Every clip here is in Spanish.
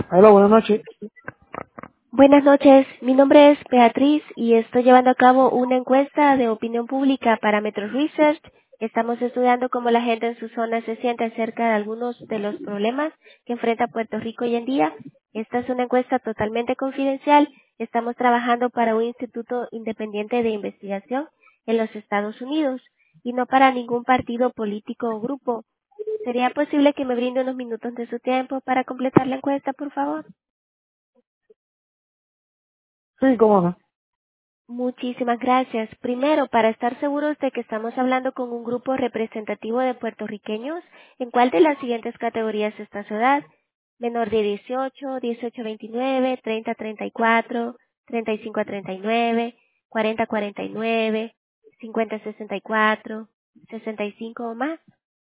Hola, buenas noches. Buenas noches, mi nombre es Beatriz y estoy llevando a cabo una encuesta de opinión pública para Metro Research. Estamos estudiando cómo la gente en su zona se siente acerca de algunos de los problemas que enfrenta Puerto Rico hoy en día. Esta es una encuesta totalmente confidencial. Estamos trabajando para un instituto independiente de investigación en los Estados Unidos y no para ningún partido político o grupo. ¿Sería posible que me brinde unos minutos de su tiempo para completar la encuesta, por favor? Sí, cómo no. Muchísimas gracias. Primero, para estar seguros de que estamos hablando con un grupo representativo de puertorriqueños, ¿en cuál de las siguientes categorías está su edad? Menor de 18, 18 a 29, 30 a 34, 35 a 39, 40 a 49, 50 a 64, 65 o más.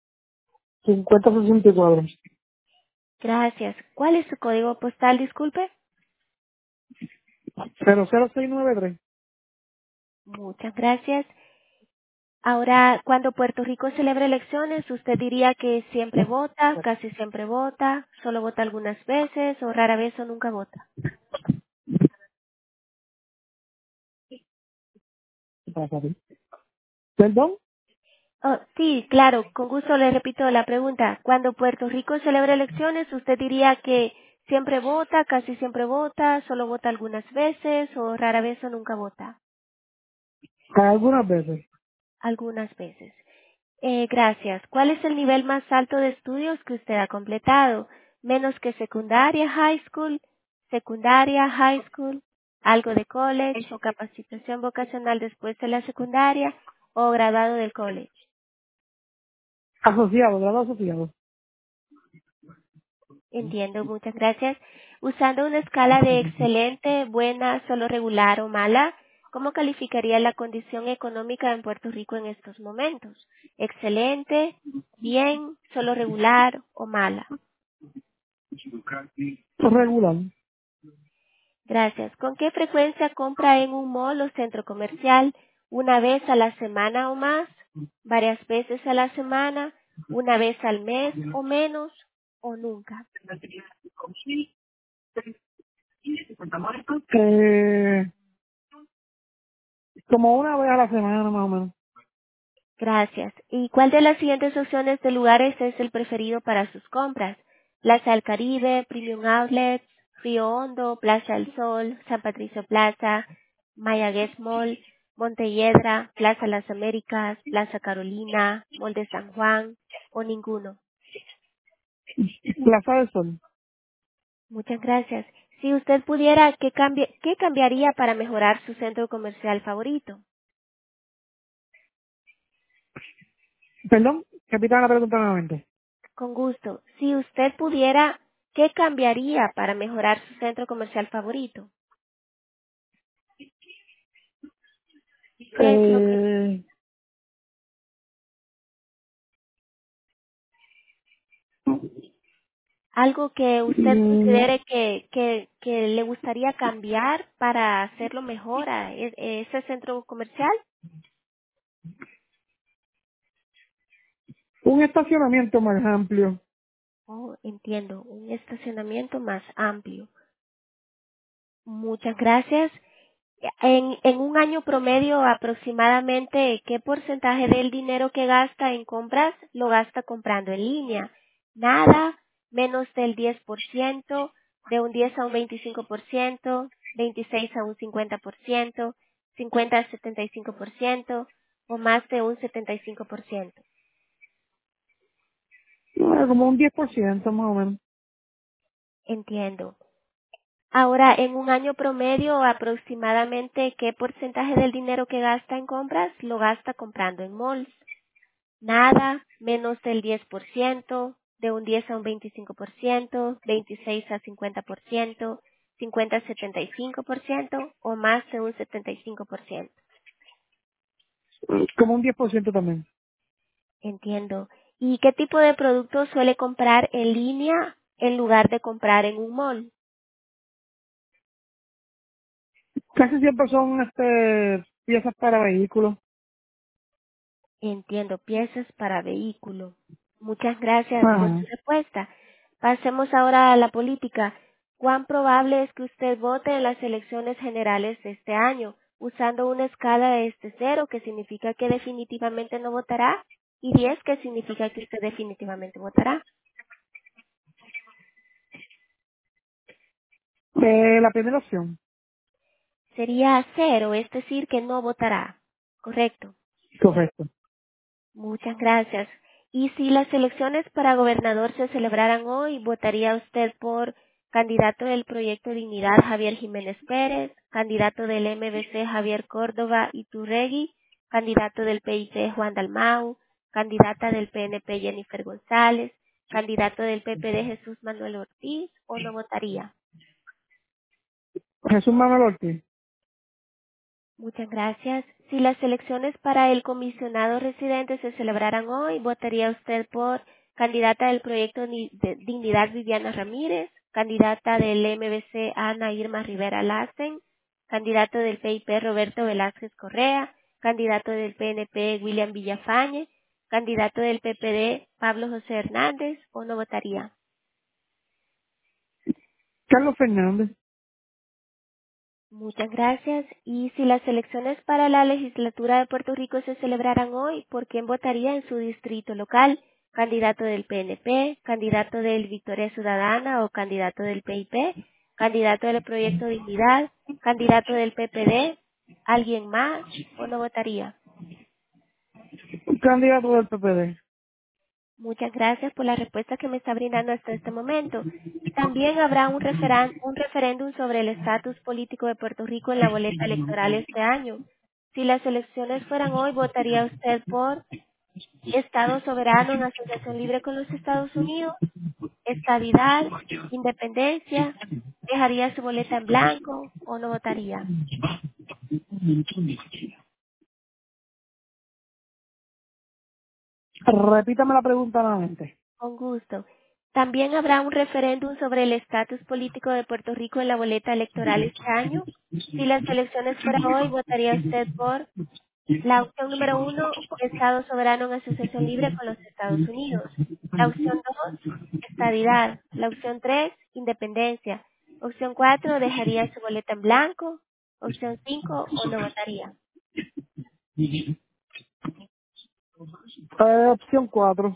5064. Gracias. ¿Cuál es su código postal, disculpe? 00693. Muchas gracias. Ahora, cuando Puerto Rico celebra elecciones, ¿usted diría que siempre vota, casi siempre vota, solo vota algunas veces o rara vez o nunca vota? ¿Qué pasa aquí? ¿Perdón? Oh, sí, claro, con gusto le repito la pregunta. Cuando Puerto Rico celebra elecciones, ¿usted diría que siempre vota, casi siempre vota, solo vota algunas veces o rara vez o nunca vota? Algunas veces. Algunas veces. Gracias. ¿Cuál es el nivel más alto de estudios que usted ha completado? ¿Menos que secundaria, high school, algo de college o capacitación vocacional después de la secundaria o graduado del college? Asociado, grado asociado. Entiendo, muchas gracias. Usando una escala de excelente, buena, solo regular o mala, ¿cómo calificaría la condición económica en Puerto Rico en estos momentos? ¿Excelente, bien, solo regular o mala? Regular. Gracias. ¿Con qué frecuencia compra en un mall o centro comercial? ¿Una vez a la semana o más? ¿Varias veces a la semana? ¿Una vez al mes o menos? ¿O nunca? Eh, Como una vez a la semana más o menos. Gracias. ¿Y cuál de las siguientes opciones de lugares es el preferido para sus compras? Plaza del Caribe, Premium Outlets, Río Hondo, Plaza del Sol, San Patricio Plaza, Mayagüez Mall, Montelledra, Plaza Las Américas, Plaza Carolina, Mall de San Juan o ninguno. Plaza del Sol. Muchas gracias. Si usted pudiera, ¿qué cambiaría para mejorar su centro comercial favorito? Perdón, repita la pregunta nuevamente. Con gusto. Si usted pudiera, ¿qué cambiaría para mejorar su centro comercial favorito? ¿Qué es lo que, Eh, algo que usted mm, considere que le gustaría cambiar para hacerlo mejor a ese centro comercial? un estacionamiento más amplio. Oh, entiendo. Un estacionamiento más amplio. Muchas gracias. En un año promedio, aproximadamente, ¿qué porcentaje del dinero que gasta en compras lo gasta comprando en línea? Nada, menos del 10%, de un 10 a un 25%, 26 a un 50%, 50 a 75% o más de un 75%. Como un 10% más o menos. Entiendo. Ahora, en un año promedio, aproximadamente, ¿qué porcentaje del dinero que gasta en compras lo gasta comprando en malls? Nada, menos del 10%, de un 10 a un 25%, 26 a 50%, 50 a 75% o más de un 75%. Como un 10% también. Entiendo. ¿Y qué tipo de productos suele comprar en línea en lugar de comprar en un mall? Casi siempre son piezas para vehículos. Entiendo, piezas para vehículo. Muchas gracias por Ajá. su respuesta. Pasemos ahora a la política. ¿Cuán probable es que usted vote en las elecciones generales de este año? Usando una escala de 0, que significa que definitivamente no votará, y 10, que significa que usted definitivamente votará. La primera opción. Sería 0, es decir, que no votará. Correcto. Correcto. Muchas gracias. Y si las elecciones para gobernador se celebraran hoy, ¿votaría usted por candidato del Proyecto Dignidad Javier Jiménez Pérez, candidato del MBC Javier Córdoba Iturregui, candidato del PIP Juan Dalmau, candidata del PNP Jennifer González, candidato del PPD Jesús Manuel Ortiz, o no votaría? Jesús Manuel Ortiz. Muchas gracias. Si las elecciones para el comisionado residente se celebraran hoy, ¿votaría usted por candidata del proyecto de Dignidad Viviana Ramírez, candidata del MBC Ana Irma Rivera Lassen, candidato del PIP Roberto Velázquez Correa, candidato del PNP William Villafañe, candidato del PPD Pablo José Hernández, o no votaría? Carlos Fernández. Muchas gracias. Y si las elecciones para la legislatura de Puerto Rico se celebraran hoy, ¿por quién votaría en su distrito local? ¿Candidato del PNP, candidato del Victoria Ciudadana o candidato del PIP, candidato del Proyecto Dignidad, candidato del PPD, alguien más, o no votaría? Candidato del PPD. Muchas gracias por la respuesta que me está brindando hasta este momento. También habrá un referéndum sobre el estatus político de Puerto Rico en la boleta electoral este año. Si las elecciones fueran hoy, ¿votaría usted por Estado soberano en asociación libre con los Estados Unidos, estadidad, independencia, dejaría su boleta en blanco o no votaría? Repítame la pregunta nuevamente. Con gusto. También habrá un referéndum sobre el estatus político de Puerto Rico en la boleta electoral este año. Si las elecciones fueran hoy, ¿votaría usted por la opción número 1, Estado soberano en asociación libre con los Estados Unidos? La opción 2, estadidad. La opción 3, independencia. Opción 4, dejaría su boleta en blanco. Opción 5, o no votaría. Opción 4.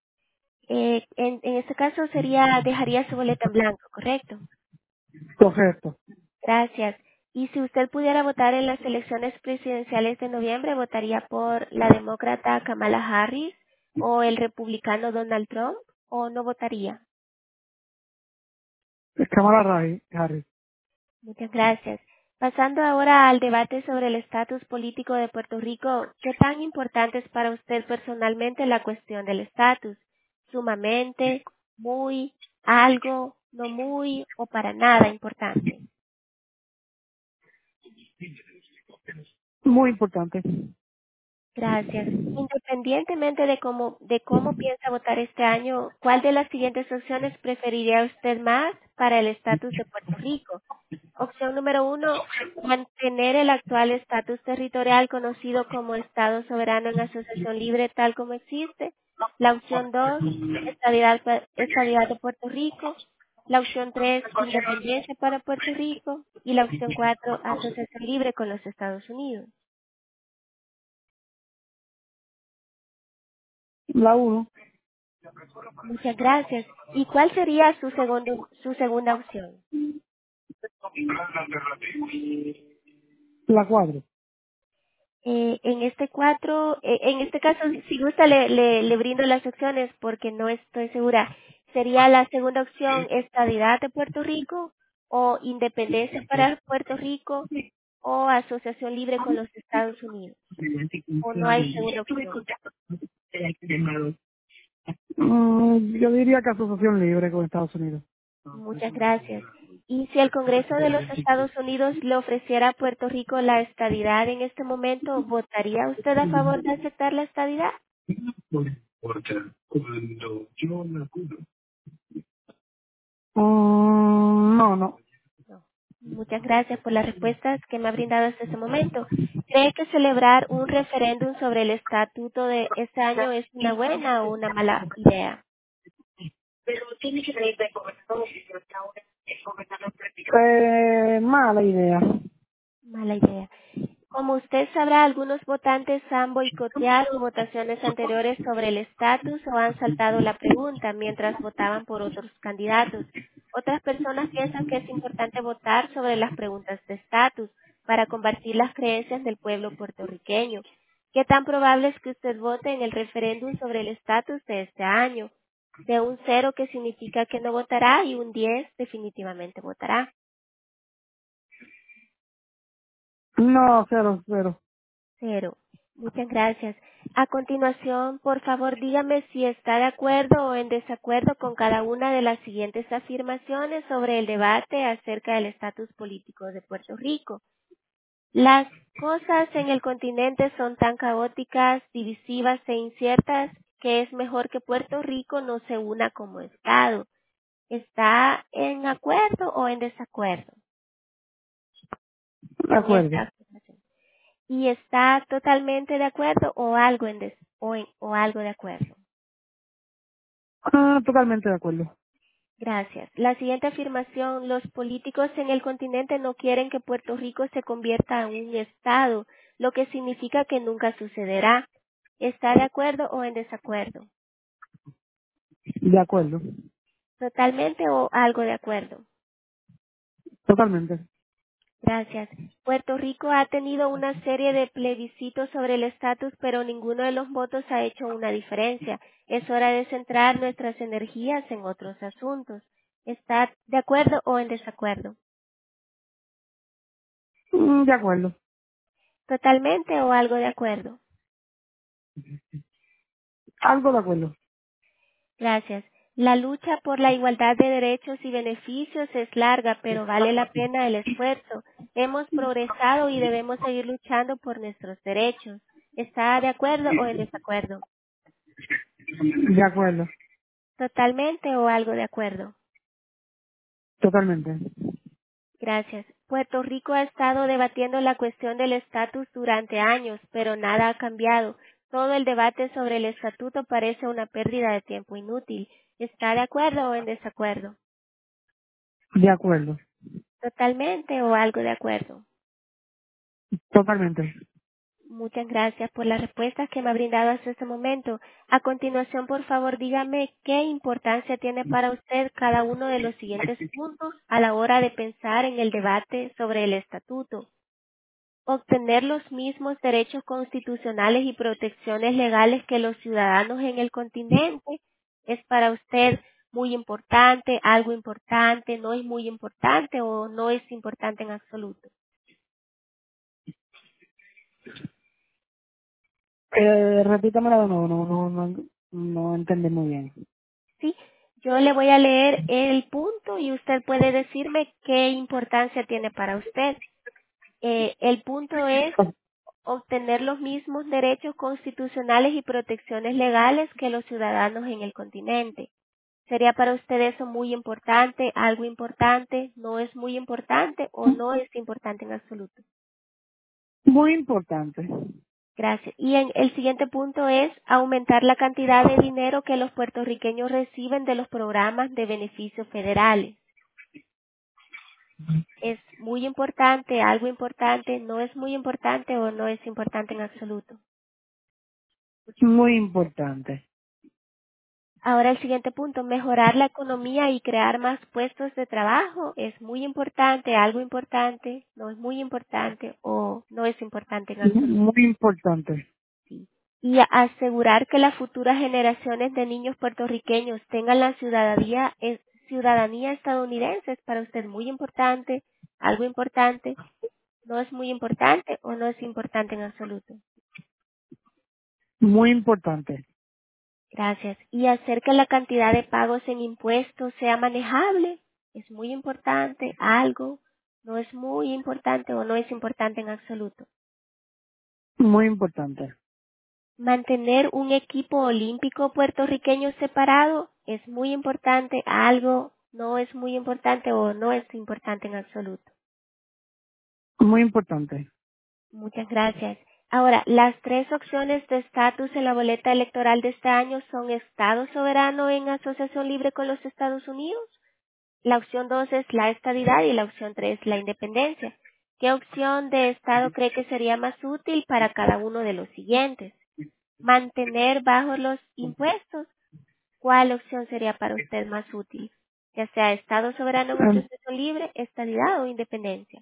En este caso sería, dejaría su boleta en blanco, ¿correcto? Correcto. Gracias. Y si usted pudiera votar en las elecciones presidenciales de noviembre, ¿votaría por la demócrata Kamala Harris o el republicano Donald Trump, o no votaría? Cámara Harris. Muchas gracias. Pasando ahora al debate sobre el estatus político de Puerto Rico, ¿qué tan importante es para usted personalmente la cuestión del estatus? ¿Sumamente, muy, algo, no muy o para nada importante? Muy importante. Gracias. Independientemente de cómo piensa votar este año, ¿cuál de las siguientes opciones preferiría usted más para el estatus de Puerto Rico? Opción número 1, mantener el actual estatus territorial conocido como Estado soberano en asociación libre tal como existe. La opción 2, estabilidad de Puerto Rico. La opción 3, independencia para Puerto Rico. Y la opción 4, asociación libre con los Estados Unidos. La 1. Muchas gracias. ¿Y cuál sería su segunda opción? La 4. En este caso, si gusta, le brindo las opciones porque no estoy segura. ¿Sería la segunda opción estadidad de Puerto Rico o independencia para Puerto Rico o asociación libre con los Estados Unidos? ¿O no hay segunda opción? Yo diría que asociación libre con Estados Unidos. Muchas gracias. Y si el Congreso de los Estados Unidos le ofreciera a Puerto Rico la estadidad en este momento, ¿votaría usted a favor de aceptar la estadidad? No, no. No. Muchas gracias por las respuestas que me ha brindado hasta este momento. ¿Cree que celebrar un referéndum sobre el estatuto de este año es una buena o una mala idea? Mala idea. Mala idea. Como usted sabrá, algunos votantes han boicoteado votaciones anteriores sobre el estatus o han saltado la pregunta mientras votaban por otros candidatos. Otras personas piensan que es importante votar sobre las preguntas de estatus para combatir las creencias del pueblo puertorriqueño. ¿Qué tan probable es que usted vote en el referéndum sobre el estatus de este año? De un 0 que significa que no votará y un 10 definitivamente votará. No, cero, cero. 0. Muchas gracias. A continuación, por favor, dígame si está de acuerdo o en desacuerdo con cada una de las siguientes afirmaciones sobre el debate acerca del estatus político de Puerto Rico. Las cosas en el continente son tan caóticas, divisivas e inciertas que es mejor que Puerto Rico no se una como Estado. ¿Está en acuerdo o en desacuerdo De con acuerdo. esta afirmación? ¿Y está totalmente de acuerdo o algo o algo de acuerdo? Totalmente de acuerdo. Gracias. La siguiente afirmación: los políticos en el continente no quieren que Puerto Rico se convierta en un estado, lo que significa que nunca sucederá. ¿Está de acuerdo o en desacuerdo? De acuerdo. Totalmente o algo de acuerdo. Totalmente. Gracias. Puerto Rico ha tenido una serie de plebiscitos sobre el estatus, pero ninguno de los votos ha hecho una diferencia. Es hora de centrar nuestras energías en otros asuntos. ¿Está de acuerdo o en desacuerdo? De acuerdo. Totalmente o algo de acuerdo. Algo de acuerdo. Gracias. La lucha por la igualdad de derechos y beneficios es larga, pero vale la pena el esfuerzo. Hemos progresado y debemos seguir luchando por nuestros derechos. ¿Está de acuerdo o en desacuerdo? De acuerdo. Totalmente o algo de acuerdo. Totalmente. Gracias. Puerto Rico ha estado debatiendo la cuestión del estatus durante años, pero nada ha cambiado. Todo el debate sobre el estatuto parece una pérdida de tiempo inútil. ¿Está de acuerdo o en desacuerdo? De acuerdo. Totalmente o algo de acuerdo. Totalmente. Muchas gracias por las respuestas que me ha brindado hasta este momento. A continuación, por favor, dígame qué importancia tiene para usted cada uno de los siguientes puntos a la hora de pensar en el debate sobre el estatuto. Obtener los mismos derechos constitucionales y protecciones legales que los ciudadanos en el continente es para usted muy importante, algo importante, no es muy importante o no es importante en absoluto. Repítamela de nuevo. No entendí muy bien. Sí, yo le voy a leer el punto y usted puede decirme qué importancia tiene para usted. El punto es obtener los mismos derechos constitucionales y protecciones legales que los ciudadanos en el continente. ¿Sería para usted eso muy importante, algo importante, no es muy importante o no es importante en absoluto? Muy importante. Gracias. Y el siguiente punto es aumentar la cantidad de dinero que los puertorriqueños reciben de los programas de beneficios federales. ¿Es muy importante, algo importante, no es muy importante o no es importante en absoluto? Muy importante. Ahora el siguiente punto: mejorar la economía y crear más puestos de trabajo. ¿Es muy importante, algo importante, no es muy importante o no es importante en absoluto? Muy importante. Sí. Y asegurar que las futuras generaciones de niños puertorriqueños tengan la ciudadanía estadounidense es para usted muy importante, algo importante, no es muy importante o no es importante en absoluto. Muy importante. Gracias. Y hacer que la cantidad de pagos en impuestos sea manejable es muy importante, algo, no es muy importante o no es importante en absoluto. Muy importante. Mantener un equipo olímpico puertorriqueño separado es muy importante, algo, no es muy importante o no es importante en absoluto. Muy importante. Muchas gracias. Ahora, las tres opciones de estatus en la boleta electoral de este año son Estado soberano en asociación libre con los Estados Unidos, La opción 2 es la estadidad y la opción 3 la independencia. ¿Qué opción de Estado cree que sería más útil para cada uno de los siguientes? Mantener bajos los impuestos. ¿Cuál opción sería para usted más útil? Ya sea Estado soberano en En- asociación libre, estadidad o independencia.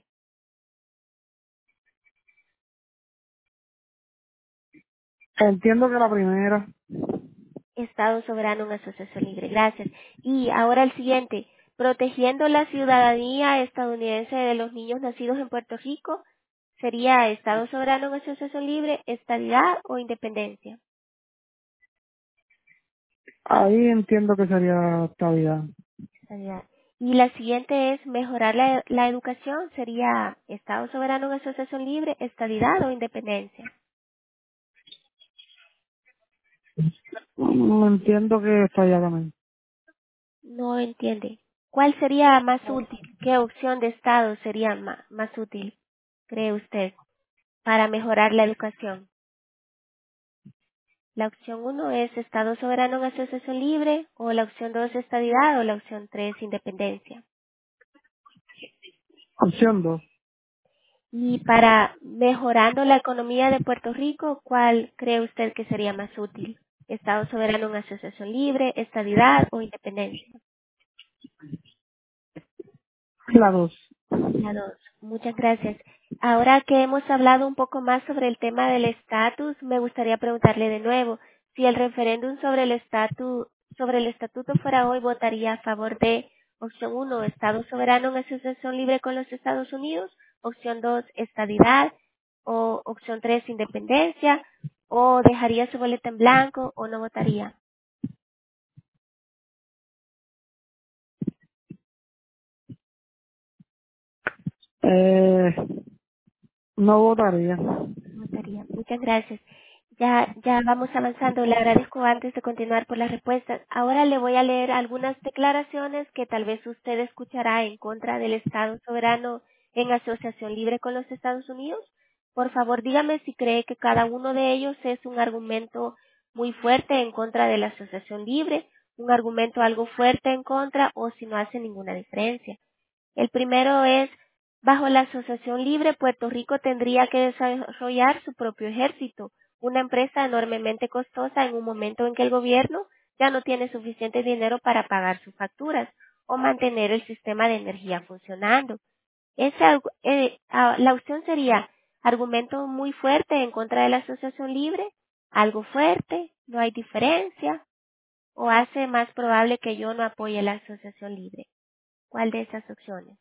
Entiendo que la primera. Estado soberano en asociación libre. Gracias. Y ahora el siguiente. Protegiendo la ciudadanía estadounidense de los niños nacidos en Puerto Rico, ¿sería Estado soberano en asociación libre, estadidad o independencia? Ahí entiendo que sería estabilidad. Estadidad. Y la siguiente es mejorar la educación, ¿sería Estado soberano en asociación libre, estadidad o independencia? Entiendo que estabilidad también. No entiende. ¿Cuál sería más útil? ¿Qué opción de Estado sería más útil, cree usted, para mejorar la educación? La opción uno es Estado soberano en asociación libre, o la opción 2 estadidad, o la opción 3 independencia. Opción 2. Y para mejorando la economía de Puerto Rico, ¿cuál cree usted que sería más útil? ¿Estado soberano en asociación libre, estadidad o independencia? La 2. La dos. Muchas gracias. Ahora que hemos hablado un poco más sobre el tema del estatus, me gustaría preguntarle de nuevo, si el referéndum sobre el estatuto fuera hoy, ¿votaría a favor de opción uno, Estado soberano en asociación libre con los Estados Unidos, opción 2, estadidad, o opción 3, independencia, o dejaría su boleta en blanco o no votaría? Eh, no votaría. Notaría. Muchas gracias. Ya vamos avanzando. Le agradezco antes de continuar por las respuestas. Ahora le voy a leer algunas declaraciones que tal vez usted escuchará en contra del Estado soberano en asociación libre con los Estados Unidos. Por favor, dígame si cree que cada uno de ellos es un argumento muy fuerte en contra de la asociación libre, un argumento algo fuerte en contra o si no hace ninguna diferencia. El primero es, bajo la Asociación Libre, Puerto Rico tendría que desarrollar su propio ejército, una empresa enormemente costosa en un momento en que el gobierno ya no tiene suficiente dinero para pagar sus facturas o mantener el sistema de energía funcionando. La opción sería argumento muy fuerte en contra de la Asociación Libre, algo fuerte, no hay diferencia, o hace más probable que yo no apoye la Asociación Libre. ¿Cuál de esas opciones?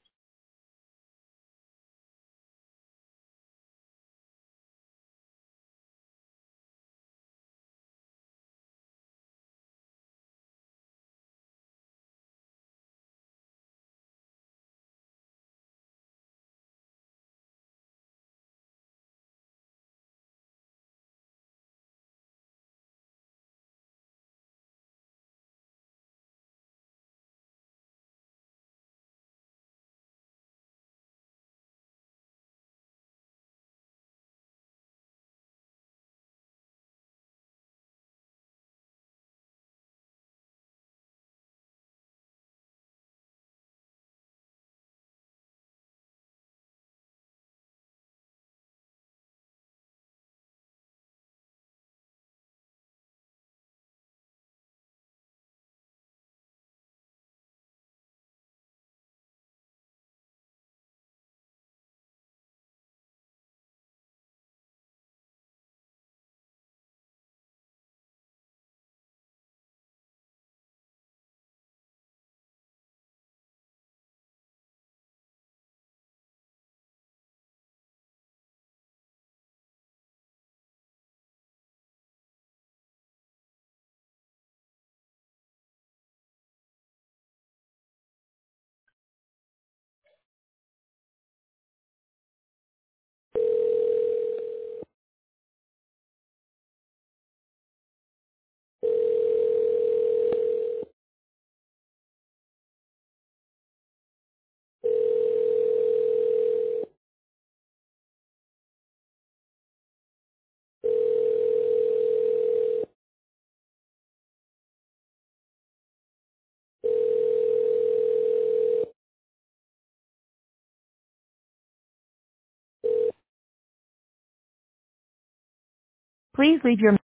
Please leave your